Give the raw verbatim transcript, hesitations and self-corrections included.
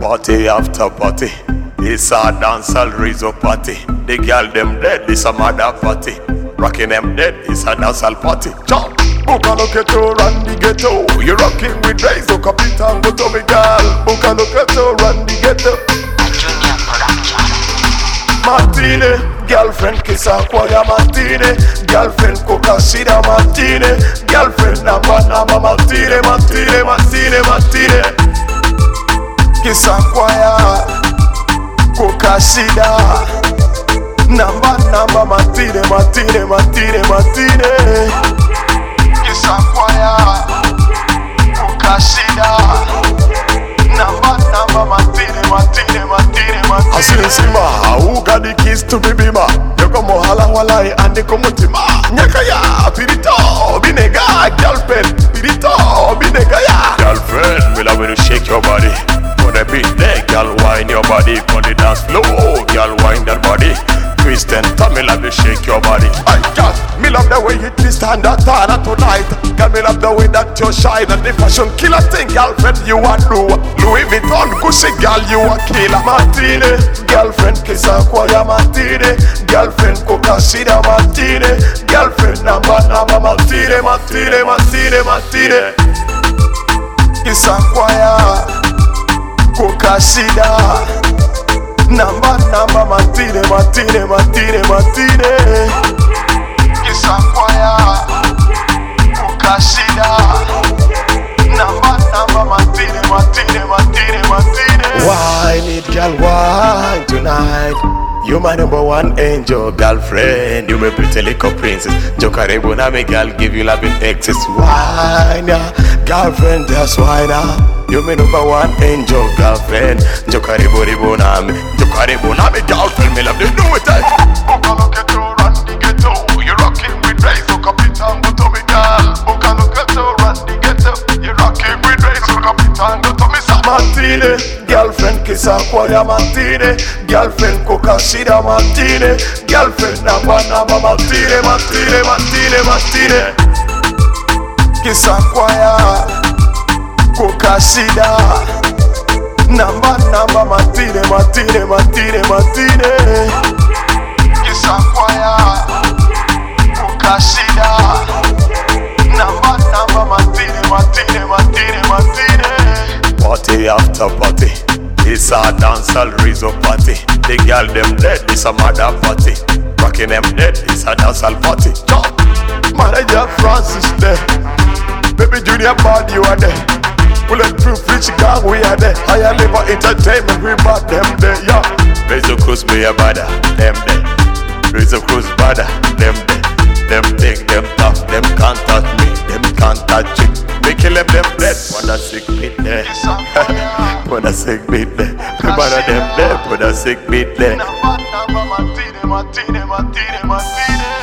Party after party, it's a dancehall Rizzo party. The girl them dead, it's a mother party. Rocking them dead, it's a dancehall party. Jump! Buka look at you, run the ghetto. You rocking with Rizzo, Capitan, go to me girl. Buka look at you, run the ghetto. Junior Production. Martine, girlfriend kiss a choir Martine. Girlfriend coca sida Martine. Girlfriend namba namba Martine, Martine, Martine, Martine. Kiss a choir, coca sida. Namba namba Martine, Martine, Martine, Martine. Kiss a choir, coca sida. Namba namba Martine, Martine, Martine, Martine. Asinsima, who got the keys to baby ma? Yoko mohala walai ande komutima. Nyakaya, pirito, binega, girlfriend. Pirito, binega ya. Girlfriend, me love when you shake your body. For the beat there, girl, wine your body. For the dance floor, girl, wine that body. Twist and turn, me love you shake your body. Ay, girl, me love the way you twist and that turn tonight. Girl, me love the way that you shine and the fashion killer thing, girlfriend, you are do. Louis Vuitton, Gucci, girl, you a killer. Martine, girlfriend, kiss a choir Martine. Girlfriend, coca sida Martine. Girlfriend, namba namba Martine, Martine, Martine, Martine. Kiss a choir, coca sida. Namba namba Martine, Martine, Martine, Martine. Kiss a choir, coca sida. Namba namba Martine, Martine, Martine, Martine. Why need girl wine tonight? You my number one angel, girlfriend. You my pretty little princess. Jokaribu na me girl, give you loving excess. Wine ya, girlfriend, just wine ya. You my number one angel, girlfriend. Jokaribu ribu na me, Jokaribu na me, girlfriend. Me love to do it. Buka look at you, run the ghetto. You rocking with Rizzo, Capitan, go to me, girl. Buka look at you, run the ghetto. You rocking with Rizzo, Capitan, go to me, sa. Martine, girlfriend, kiss a choir Martine. Girlfriend, coca sida Martine. Girlfriend, namba namba Martine, Martine, Martine, Martine. Kiss a choir, coca sida. Namba namba Martine, Martine, Martine, Martine. Kiss a choir, coca sida. Namba namba Martine, Martine, Martine, Martine. Party after party, it's a dancehall Rizzo party. The girl them dead, it's a mother party. Rocking them dead, it's a dancehall party. Jump! Manager Francis there. Baby Junior Bad, you are there. Bulletproof rich gang, we are there. Higher level entertainment, we bad them there, yeah. Rizzo Cruz be a bada, them there. Rizzo Cruz bada, them there. Them big, them tough, them can't touch me, them can't touch it. Me kill them, them dead. Wanna sick beat there. Wanna sick beat there. Remember them dead. Wanna sick beat there. Martine, Martine, Martine, Martine.